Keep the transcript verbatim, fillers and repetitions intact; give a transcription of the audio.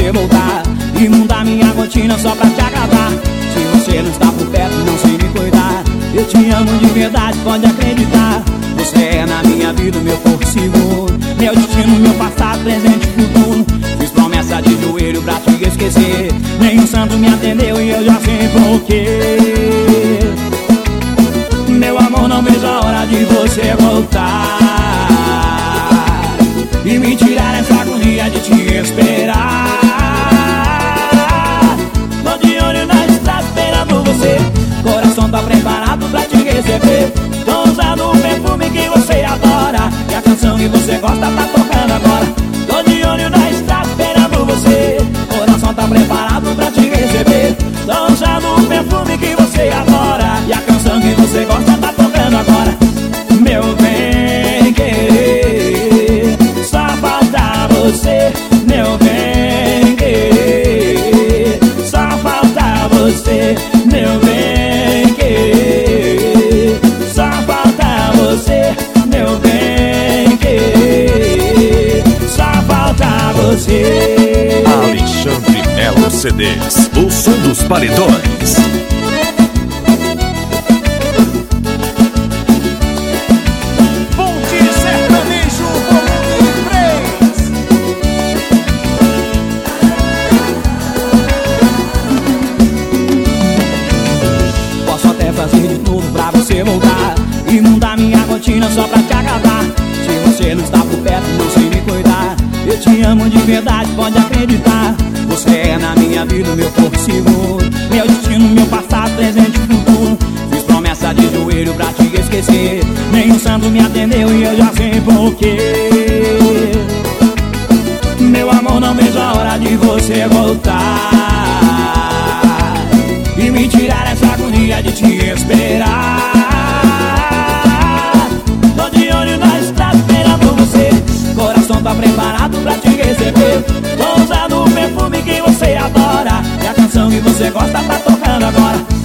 você voltar e mudar minha rotina só pra te agradar. Se você não está por perto, não sei me cuidar. Eu te amo de verdade, pode acreditar. Você é na minha vida o meu porto seguro, meu destino, meu passado, presente e futuro. Fiz promessa de joelho pra te esquecer, nenhum santo me atendeu e eu já sei por quê. Meu amor, não vejo a hora de você voltar e me tirar essa agonia de te esperar. Tô de olho na estrada esperando você, coração tá preparado pra te receber. Tô usando o perfume que você adora e a canção que você gosta tá tocando agora. Tô de olho na estrada esperando você, coração tá preparado pra te receber. Tô usando o perfume que você adora e a canção que você gosta tá tocando agora. Meu bem querer, só falta você. Meu bem querer, só falta você. Meu bem querer, só falta você. Meu bem querer, só falta você. Alexandre Melo C Ds, o som dos paredões. Fazer de tudo pra você voltar e mudar minha rotina só pra te agradar. Se você não está por perto, não sei me cuidar. Eu te amo de verdade, pode acreditar. Você é na minha vida o meu porto seguro, meu destino, meu passado, presente e futuro. Fiz promessa de joelho pra te esquecer, nenhum santo me atendeu e eu já sei por quê. Meu amor, não vejo a hora de você voltar e me tirar essa agonia de te esperar. Tô de olho na estrada esperando você, coração tá preparado pra te receber. Tô usando o perfume que você adora e a canção que você gosta tá tocando agora.